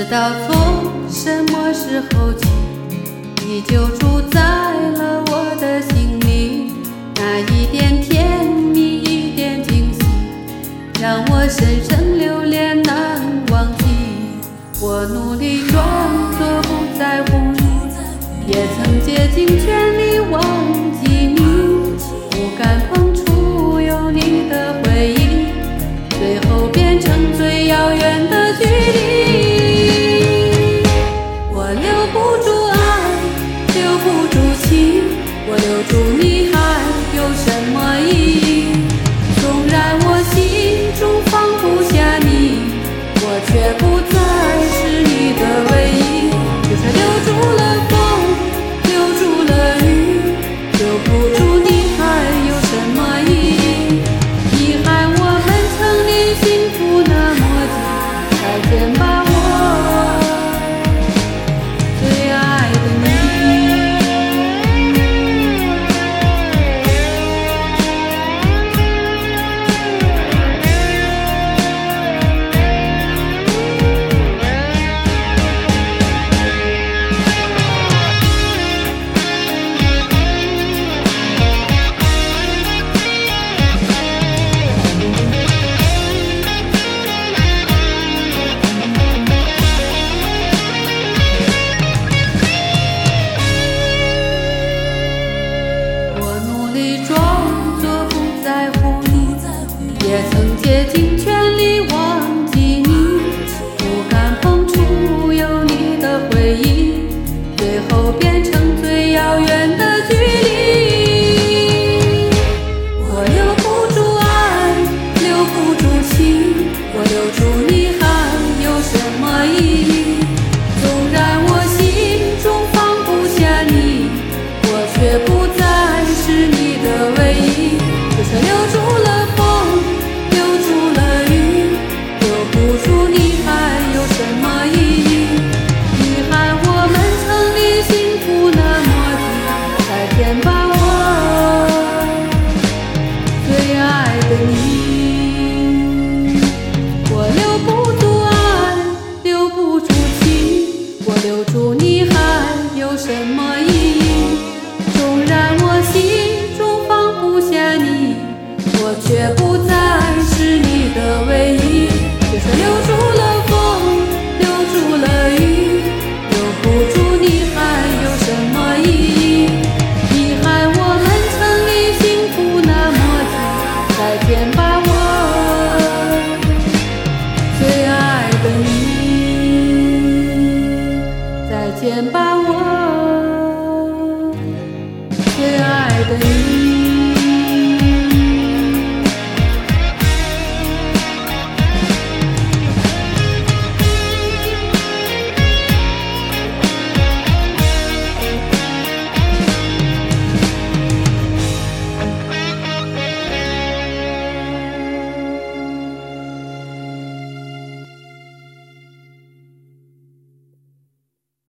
道从什么时候起，你就住在了我的心里。那一点甜蜜，一点惊喜，让我深深留恋难忘记。我努力装作不在乎你，也曾竭尽全力忘记你，不敢碰触有你的回忆，最后变成最遥远的距离。我留不住爱，留不住情，我留住你还有什么意义？纵然我心中放不下你，我却不再是你的唯一。就算留住了风，留住了雨，留不住你还有什么意义？遗憾我们曾离幸福那么近，再见吧我最爱的你。也曾竭尽全力忘记你，不敢碰触有你的回忆，最后变成最遥远的距离。我留不住爱，留不住情，我留住你还有什么意义？纵然我心中放不下你，我却不再是你的唯一。就算留住了风，留住了雨，留不住你还有什么意义？遗憾我们曾离幸福那么近，再见吧我最爱的你。我留不住爱，留不住情，我留住你还有什么意义？纵然我心中放不下你，我却不再是你的唯一。就算留住了风，留住了雨，留不住你还有什么意义？遗憾我们曾离幸福那么近，再见吧我最爱的你，再见吧我最爱的你。